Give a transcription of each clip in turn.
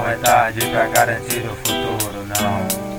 é tarde pra garantir o futuro, não.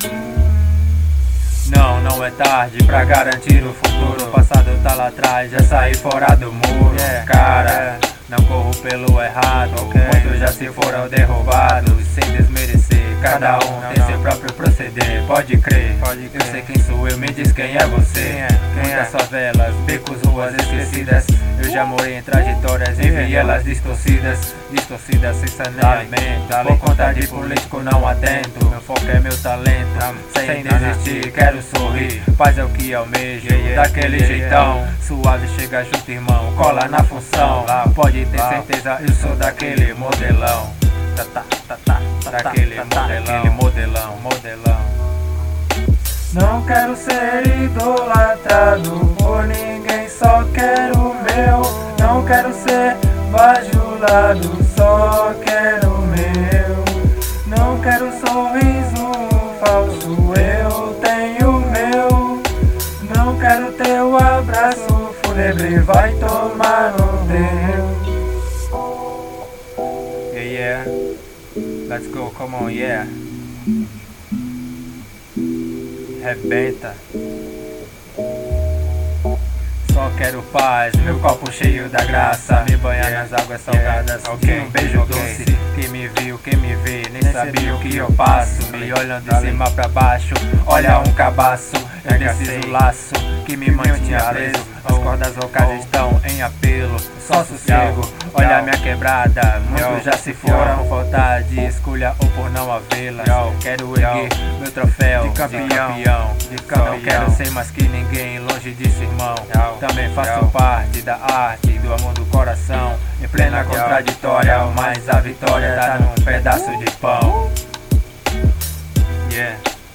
Não, não é tarde pra garantir o futuro. O passado tá lá atrás, já saí fora do muro. Cara, não corro pelo errado. Muitos já se foram derrubados sem desmerecer. Cada um tem seu próprio proceder, pode crer. Eu sei quem sou eu, me diz quem é você. Muitas favelas, becos, ruas esquecidas. Eu já morei em trajetórias e vi elas distorcidas sem saneamento. Por conta de político não atento. Meu foco é meu talento, sem desistir, quero sorrir. Paz é o que almejo, daquele jeitão. Suave, chega junto, irmão, cola na função. Pode ter certeza, eu sou daquele modelão. Daquele modelão. Não quero ser idolatrado por ninguém, só quero o meu. Não quero ser bajulado, só quero o meu. Não quero sorriso falso, eu tenho o meu. Não quero teu abraço fúnebre, vai tomar no teu. Yeah, let's go, come on, yeah. Rebenta. Só quero paz, meu copo cheio da graça. Me banhar nas águas salgadas, um beijo doce. Quem me viu, quem me vê, nem sabia o que eu passo. Me olham de cima pra baixo, olha um cabaço. Eu preciso laço que me mantinha preso. As cordas vocais estão em apelo, só sossego. Olha minha quebrada, muitos já se foram por falta de escolha ou por não havê-la. Quero erguer meu troféu de campeão. Não quero ser mais que ninguém, longe disso, irmão. Também faço parte da arte, do amor do coração. Em plena contraditória, mas a vitória tá num pedaço de pão. Yeah.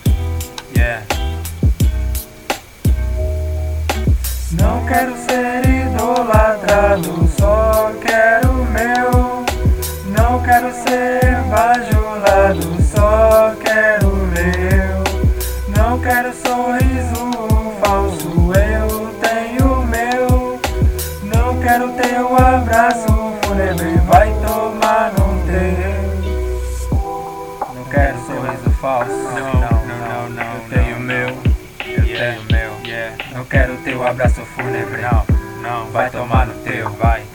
Não quero ser idolatrado, só quero o meu. Não quero ser bajulado, só quero o meu. Não quero sorriso falso, eu tenho o meu. Não quero teu abraço fúnebre, vai tomar no teu. Não quero sorriso falso, não, eu tenho o meu. Eu tenho o meu. Não quero teu abraço fúnebre, não, vai tomar no teu, vai.